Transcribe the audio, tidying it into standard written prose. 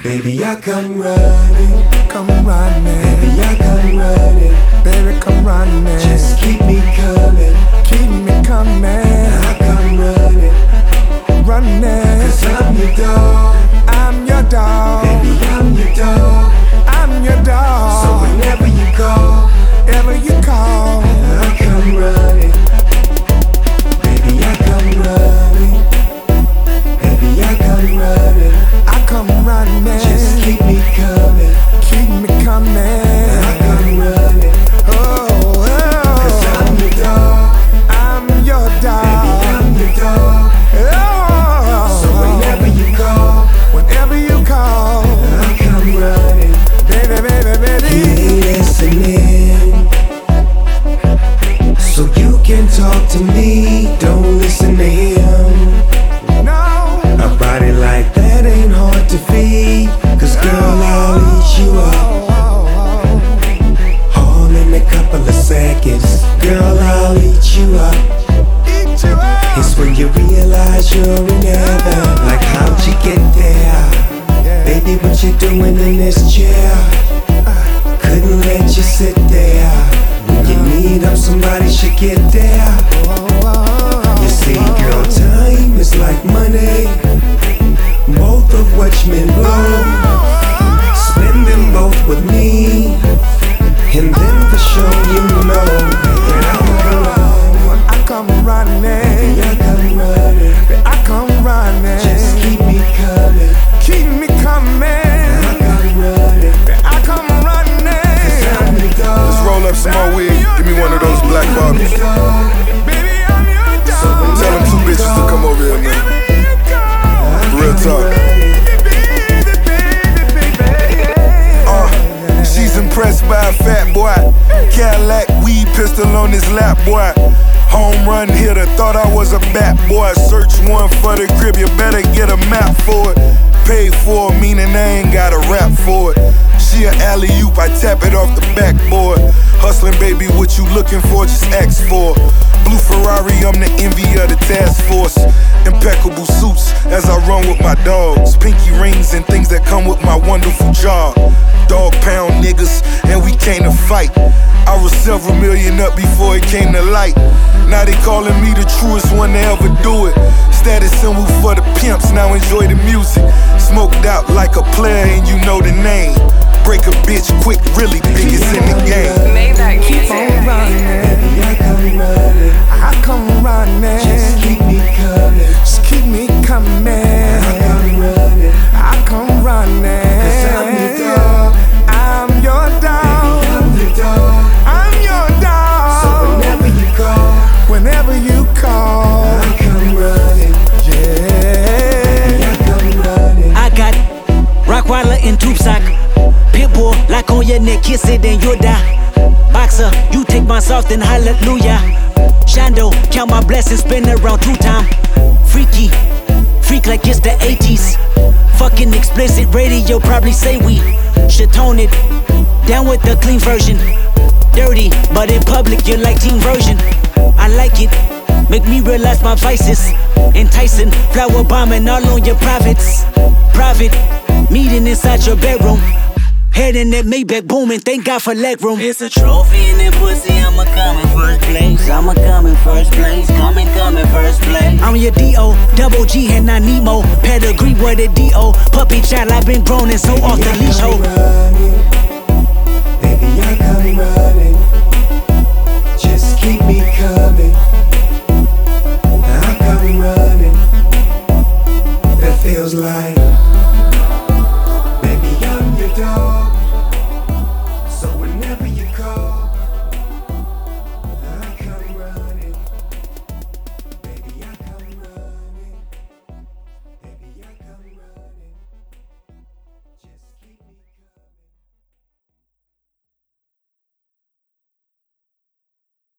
Baby, I come running. Come running. Baby, I come running. Baby, come running. Just keep me coming. Keep me coming. I come running. Running. 'Cause I'm your dog. I'm your dog. Baby, I'm your dog. I'm your dog. So whenever you call, ever you call, I come running. Baby, I come running. Baby, I come running. I come running. Just keep me coming. Keep me coming. I come running. Oh, oh. 'Cause I'm your dog. I'm your dog. Baby, I'm your dog. Oh, So whenever you call, I come running. baby, baby, baby. He ain't listening, so you can talk to me. Don't listen to him. No. A body like that ain't hard to feed. 'Cause girl, I'll eat you up all in a couple of seconds. Girl, I'll eat you up. Eat you up. It's when you realize you're in heaven. Like how'd you get there? Baby, what you doing in this chair? Couldn't let you sit there. When you need up, somebody should get there. You see, girl, time is like money. Both of which men blow. Spend them both with me, and then for sure you know that I'm gone. I come running. I come running. I come running. Just keep me coming. Keep me coming. I come running. I come running. 'Cause I'm your dog. Let's roll up some more weed. Give me one of those black bottles. Baby, I'm your dog. Tell them two bitches to come over here, man. Real talk. She's impressed by a fat boy. Cadillac, weed pistol on his lap, boy. Home run hitter, thought I was a bat boy. Search one for the crib, you better get a map for it. Paid for it, meaning I ain't got a rap for it. She a alley-oop, I tap it off the backboard. Hustling, baby, what you looking for, just ask for. Blue Ferrari, I'm the envy of the task force. Impeccable suits as I run with my dogs. Pinky rings and things that come with my wonderful job. Dog pound niggas, and we came to fight. I was several million up before it came to light. Now they calling me the truest one to ever do it. Status symbol for the pimps, now enjoy the music. Smoked out like a player and you know the name. Break a bitch quick, really biggest in the game. Made that Keep on running. Baby, I come running. I come running. Just keep me coming. Just keep me coming. I come running. I come running. 'Cause I'm your dog. I'm your dog. Baby, I'm your dog. I'm your dog. So whenever you call, I come running. Yeah. I come running. I got Rockweiler in tube sock. Pitbull like on your neck, kiss it and you'll die. Boxer, you take my soft and hallelujah. Shando, count my blessings, spin around 2 times. Freaky, freak like it's the 80s. Fucking explicit radio, probably say we should tone it down with the clean version. Dirty, but in public you're like teen version. I like it, make me realize my vices. Enticing, flower bombing all on your privates. Private, meeting inside your bedroom. Head in that Maybach booming, thank God for legroom. It's a trophy in that pussy, I'ma come in first place. I'ma come in first place, come in first place. I'm your D.O., double G and not Nemo. Pedigree with a D.O., puppy child, I've been grown and so off the leash, ho.